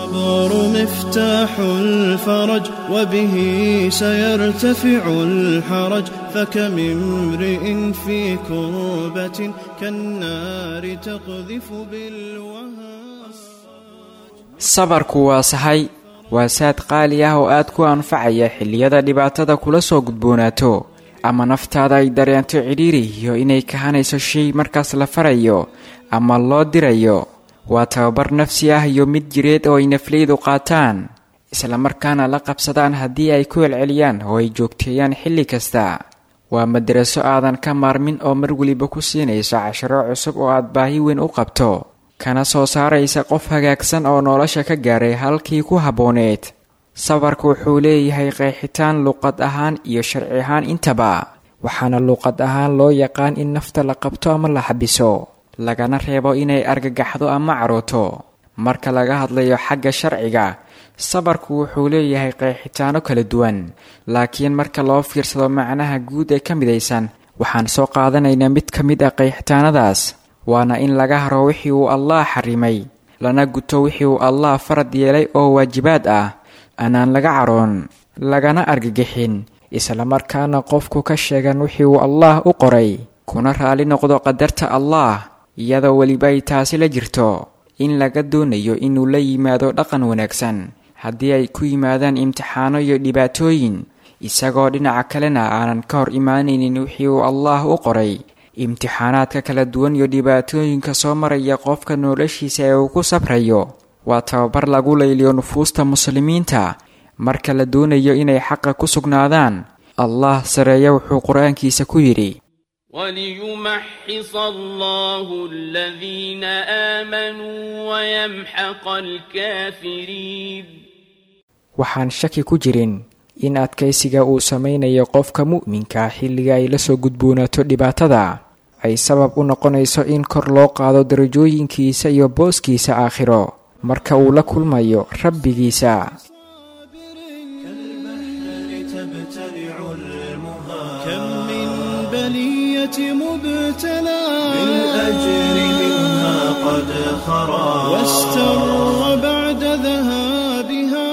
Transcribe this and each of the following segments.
الصبر مفتاح الفرج وبه سيرتفع الحرج فكم امرئ في كربة كالنار تقذف بالوهن. sabarku waa sahay waa saad qaali ah oo aad ku anfacaya xilliyada dhibaatada kula soo gudboonaato ama naftaada ay dareento cidhiiri iyo inay kahanayso shay markaas la farayo ama loo dirayo. waa tababar nafsi ah iyo mid jireed oo ay nafleydu qaataan isla markaana la qabsadaan haddii ay ku celceliyaan oo ay joogteeyaan xilli kasta. waa madraso aadan ka maarmin oo mar waliba ku siinayso casharo cusub oo aad baahi weyn u qabto kana soo saaraysa qof hagaagsan oo nolosha ka gaaray halkii ku habbooneed. sabarku wuxuu leeyahay qeexitaan luqad ahaan iyo sharci ahaan intaba, waxaana luqad ahaan loo yaqaan in nafta la qabto ama la xabiso, lagana reebo inay argagaxdo ama carooto. marka laga hadlayo xagga sharciga, sabarku wuxuu leeyahay qeexitaano kala duwan, laakiin marka loo fiirsado macnaha guud ee ka midaysan, waxaan soo qaadanaynaa mid ka mid ah qeexitaanadaas, waana in laga haro wixii uu Allah xarimay, lana guto wixii uu Allah farad yeelay oo waajibaad ah, anaan laga caroon, lagana argagixin, isla markaana qofku ka sheegan wixii uu Allah u qoray, kuna raali noqdo qadarta Allah, iyadoo weliba ay taasi la jirto in laga doonayo inuu la yimaado dhaqan wanaagsan haddii ay ku yimaadaan imtixaano iyo dhibaatooyin, isagoo dhinaca kalena aanan ka hor imaanaynin wixii uu Allah u qoray. imtixaanaadka kala duwan iyo dhibaatooyinka soo maraya qofka noloshiisa ee uu ku sabrayo waa tababar lagu layliyo nufuusta muslimiinta marka la doonayo inay xaqa ku sugnaadaan. Allah sareeya wuxuu quraankiisa ku yidhi: وَلِيُمَحِّصَ اللَّهُ الَّذِينَ آمَنُوا وَيَمْحَقَ الْكَافِرِينَ. waxaan shaki ku jirin in adkaysiga uu samaynayo qofka mu'minka xilliga ay la soo gudboonaato dhibaatada ay sabab u noqonayso in kor loo qaado darajooyinkiisa iyo booskiisa aakhiro marka uu la kulmayo rabbigiisa. مبتلى بالأجر منها قد خرى واستر بعد ذهابها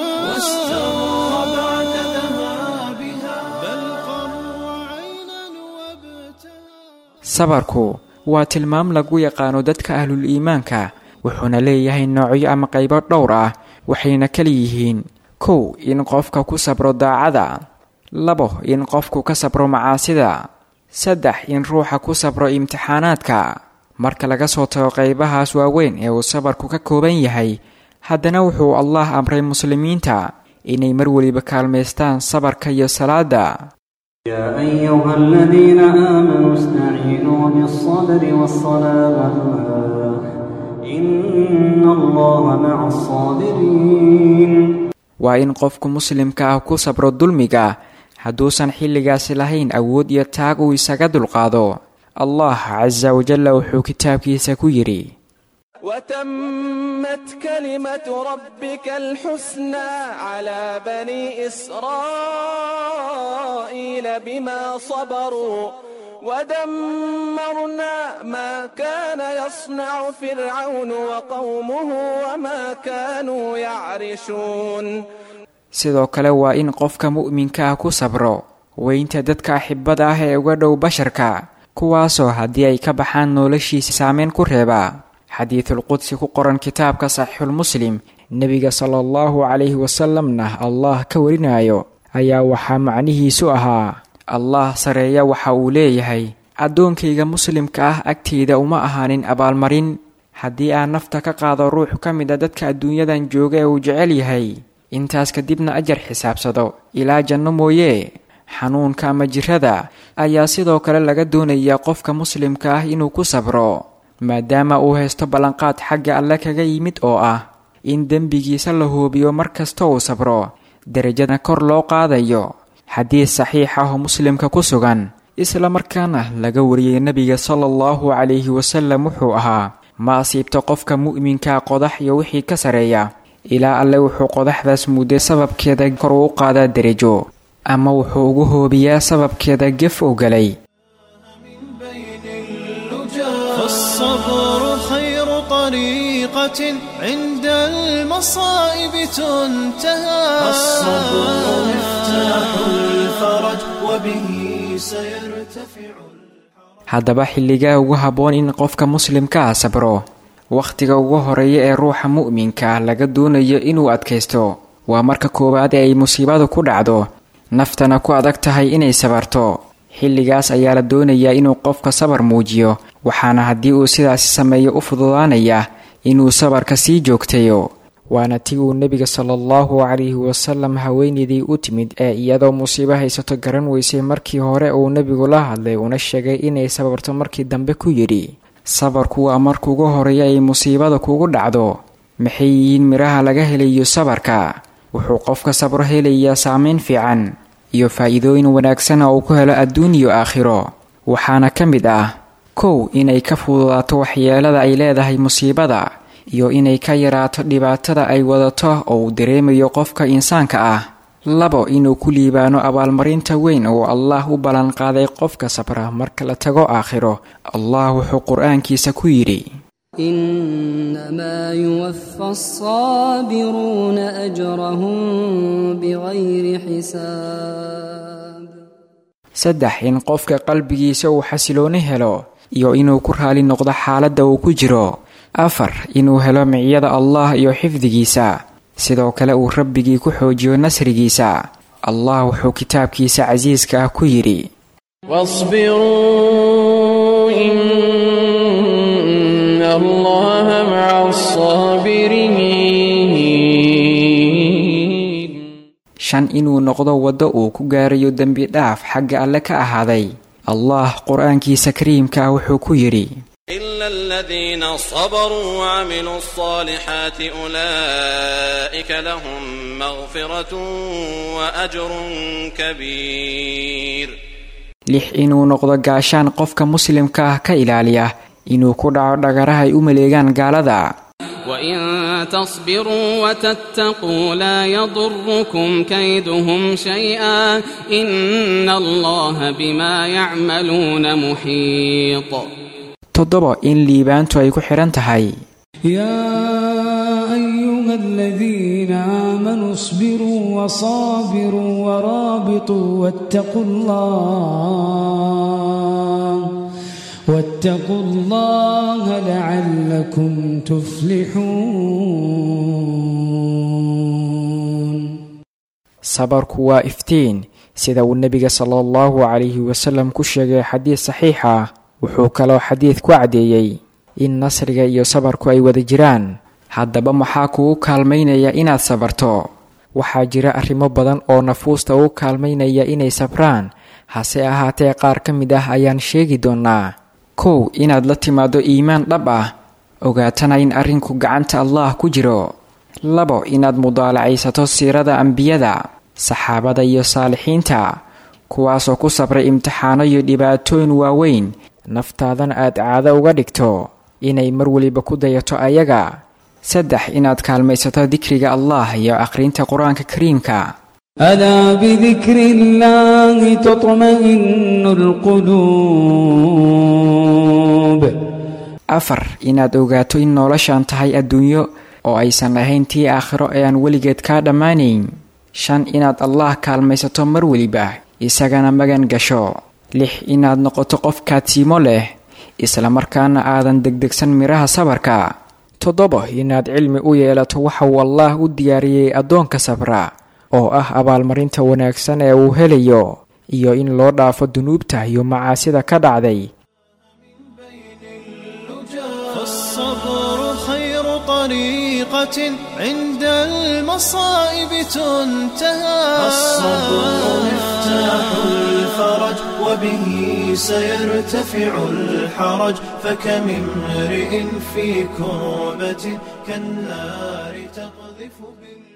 بل قر عينا وابتلى. sabarku waa tilmaam lagu yaqaano dadka ahlul iimaanka, wuxuuna leeyahay noocyo ama qaybo dhowr ah, waxayna kala yihiin: 1 in qofka ku sabro daacada, 2 in qofku ka sabro macaasida, 3 in ruuxa ku sabro imtixaanaadka. marka laga soo tago qaybahaas waaweyn ee uu sabarku ka kooban yahay, haddana wuxuu Allah amray muslimiinta inay mar waliba kaalmaystaan sabarka iyo salaada. يا أيها الذين آمنوا استعينوا بالصبر والصلاة إن الله مع الصابرين. waa in qofku muslimka ah ku sabro dulmiga hadduusan xilligaasi lahayn awood iyo taag uu isaga dulqaado. Allah Azza wa Jalla wuxuu kitaabkiisa ku yidhi: وتمت كلمة ربك الحسنى على بني إسرائيل بما صبروا ودمرنا ما كان يصنع فرعون وقومه وما كانوا يعرشون. sidoo kale waa in qofka mu'minka ah ku sabro weynta dadka axibada ah ee uga dhow basharka, kuwaasoo haddii ay ka baxaan noloshiisa saameyn ku reeba. xadiithul qudsi ku qoran kitaabka saxiixul muslim, nebiga sallallahu calayhi wasallamna Allah ka warinayo ayaa waxaa macnihiisu ahaa: Allah sareeya waxa uu leeyahay, addoonkayga muslimka ah agteyda uma ahaanin abaalmarin haddii aan nafta ka qaado ruux ka mid a dadka adduunyadan jooga ee uu jecel yahay, intaas kadibna ajar xisaabsado ilaa janno mooye. xanuunka ama jirrada ayaa sidoo kale laga doonayaa qofka muslimka ah inuu ku sabro, maadaama uu haysto ballanqaad xagga Alle kaga yimid oo ah in dembigiisa la hubiyo mar kasta uu sabro, darajada kor loo qaadayo. xadiis saxiix ah oo muslimka ku sugan, isla markaana laga wariyay nebiga sallallahu calayhi wasallam wuxuu ahaa: ma asiibto qofka mu'minka qodax iyo wixii ka sareeya ilaa Alle wuxuu qodaxdaas muddo sababkeeda kor u qaadaa darajo, ama wuxuu ugu hoobiyaa sababkeeda gef u galay. فالصبر خير طريقة عند المصائب تنتهى الصبر مفتاح الفرج وبه سيرتفع. haddaba xilligaa ugu habboon in qofka muslimka ah sabro wakhtiga ugu horeeya ee ruuxa mu'minka laga doonayo inuu adkaysto waa marka koowaad ee ay musiibadu ku dhacdo naftana ku adag tahay inay sabarto. xilligaas ayaa la doonayaa inuu qofka sabar muujiyo, waxaana haddii uu sidaasi sameeyo u fududaanaya inuu sabarka sii joogtayo. waana tii uu nebiga sallallahu calayhi wasallam haweeneydii u timid ee iyadoo musiibo haysato garan weysay markii hore uu nebigu la hadlay una sheegay inay sabarto markii dambe ku yidhi sabarku waa marka ugu horeeya ay musiibada kugu dhacdo. maxay yihiin midhaha laga helayo sabarka? wuxuu qofka sabro helayaa saameyn fiican iyo faa'iidooyin wanaagsan oo uu ku helo adduun iyo aakhiro. waxaana ka mid ah 1 inay ka fududaato waxyeelada ay leedahay musiibada iyo inay ka yaraato dhibaatada ay wadato oo uu dareemayo qofka insaanka ah. 2 inuu ku liibaano abaalmarinta weyn oo Allah u ballan qaaday qofka sabra marka la tago aakhiro. Allah wuxuu quraankiisa ku yidhi إنما يوفى الصابرون أجرهم بغير حساب. 3 in qofka qalbigiisa uu xasilooni helo iyo inuu ku raali noqdo xaaladda uu ku jiro. 4 inuu helo miciyada Allah iyo xifdigiisa, sidoo kale uu rabbigii ku xoojiyo nasrigiisa. Allah wuxuu kitaabkiisa casiiska ah ku yidhi واصبروا إن الله مع الصابرين. 5 inuu noqdo waddo uu ku gaarayo dembi dhaaf xagga alle ka ahaaday. Allah quraankiisa kariimka ah wuxuu ku yidhi إلا الذين صبروا وعملوا الصالحات أولئك لهم مغفرة وأجر كبير. 6 inuu noqdo gaashaan qofka muslimka ah ka ilaaliya inuu ku dhaco dhagaraha ay u maleegaan gaalada. وإن تصبروا وتتقوا لا يضركم كيدهم شيئا إن الله بما يعملون محيط. 7 in liibaantu ay ku xiran tahay يا أيها الذين آمنوا اصبروا وصابروا ورابطوا واتقوا الله لعلكم تفلحون. sabarku waa iftiin sida uu nebiga sallallahu calayhi wasallam ku sheegay xadiis saxiix ah. wuxuu kaloo xadiid ku cadeeyey in nasriga iyo sabarku ay wada jiraan. haddaba maxaa kugu kaalmaynaya inaad sabarto? waxaa jira arrimo badan oo nafuusta u kaalmaynaya inay sabraan, hase ahaatee qaar ka mid ah ayaan sheegi doonaa. 1 inaad la timaado iimaan dhab ah, ogaatana in arrinku gacanta Allah ku jiro. 2 inaad mudaalacaysato siirada ambiyada, saxaabada iyo saalixiinta, kuwaasoo ku sabray imtixaano iyo dhibaatooyin waaweyn, naftaadana aad caado uga dhigto inay mar waliba ku dayato ayaga. 3 inaad kaalmaysato dikriga Allah iyo akhrinta quraanka kariimka. ألا بذكر الله تطمئن القلوب. 4 inaad ogaato in noloshaan tahay adduunyo oo aysan ahayn tii aakhiro ee aan weligeed kaa dhammaanayn. 5 inaad Allah kaalmaysato mar waliba isagana magan gasho. 6 inaad noqoto qof kaadsiimo leh isla markaana aadan degdegsan miraha sabarka. 7 inaad cilmi u yeelato waxa uu Allah u diyaariyey addoonka sabra oo ah abaalmarinta wanaagsan ee uu helayo iyo in loo dhaafo dunuubta iyo macaasida ka dhacday. فالصبر خير طريقة عند المصائب تنتهى الصبر مفتاح الفرج وبه سيرتفع الحرج فكم امرئ في كربة كالنار تقذف